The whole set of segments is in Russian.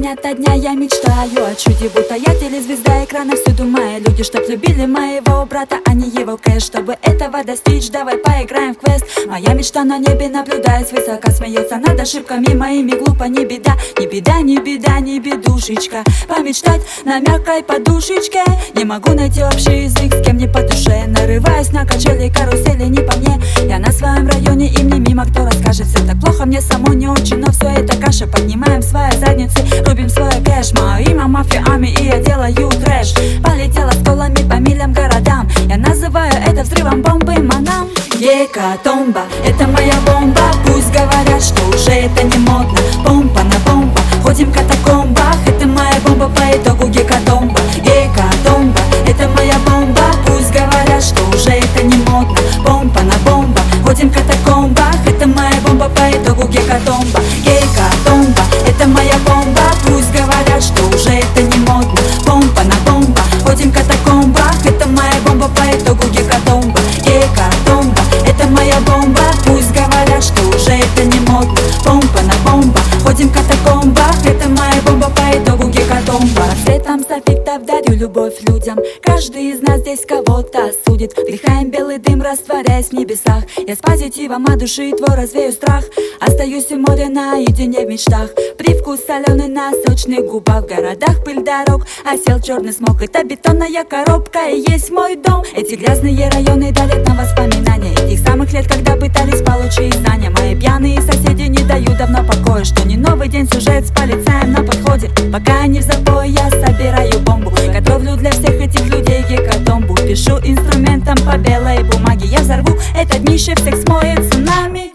ото дня я мечтаю о чуде, будто я телезвезда экрана. Всюду мои люди, чтоб любили моего брата, а не его кэш. Чтобы этого достичь, давай поиграем в квест. Моя мечта на небе наблюдает свысока, смеется над ошибками моими, глупо, не беда. Не беда, не беда, не бедушечка. Помечтать на мягкой подушечке. Не могу найти общий язык с кем не по душе. Нарываюсь на качели, карусели, не по мне. Я на своем районе, и мне мимо кто расскажет. Все так плохо, мне само не очень, но все это каша. Поднимаем свои задницы, рубим свой кэш. Мое имя мафиами, и я делаю трэш. Полетела с колами по милям городам. Я называю это взрывом бомбы манам. Гекатомба, это моя бомба. Пусть говорят, что уже это не модно. Помпа на бомба, ходим в катакомбах. Это моя бомба, по итогу гекатомба. Гекатомба, это моя бомба. Пусть говорят, что уже это не модно. Помпа на бомба, ходим в катакомбах. Это моя бомба, по итогу гекатомба. Гекатомба, это моя бомба. Пусть говорят, что уже это не модно. Помпа на бомба, ходим в катакомбах. Это моя бомба, по итогу гекатомба. Гекатомба, это моя бомба. Пусть говорят, что уже это не модно. Помпа на бомба, ходим в катакомбах. Это моя бомба, по итогу гекатомба. Светом софитов дарю любовь людям. Каждый из нас здесь кого-то осудит. Вдыхаем белый дым, растворяясь в небесах. Я с позитивом от души твой развею страх. Остаюсь у моря наедине в мечтах. Привкус соленый на сочных губах. В городах пыль дорог, осел черный смог. Это бетонная коробка и есть мой дом. Эти грязные районы дарят нам воспоминания этих самых лет, когда пытались получить знания. Мои пьяные соседи не дают давно покоя. Что не новый день, сюжет с полицаем на подходе. Пока они в запое, я собираю бомбу. Готовлю для всех этих людей гекатомбу. Пишу инструментом по белой бумаге. Я взорву это днище, всех смоет цунами.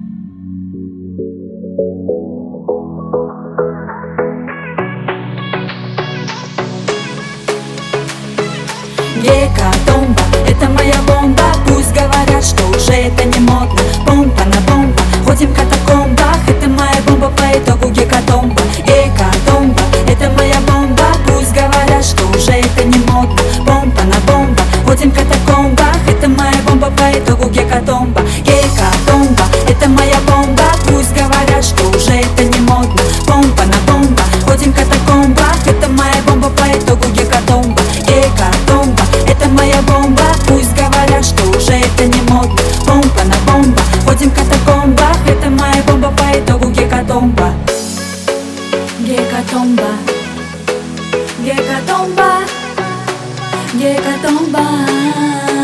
Гекатомба, это моя бомба. Пусть говорят, что уже это не модно. Помпа на бомба, ходим в катакомбах. Это моя бомба, по итогу гекатомба. Гекатомба, это моя бомба. Пусть говорят, что уже это не модно. Помпа на бомба, ходим в катакомбах. Это моя бомба, по итогу гекатомба. Гекатомба, это моя бомба. Пусть говорят, что уже это не модно. Помпа на бомба, ходим в катакомбах. Это моя бомба, по итогу гекатомба. Гекатомба, это моя бомба. Пусть говорят, что уже это не модно. Помпа на бомба, ходим в катакомбах. Это моя бомба, по итогу гекатомба. Гекатомба, гекатомба, гекатомба.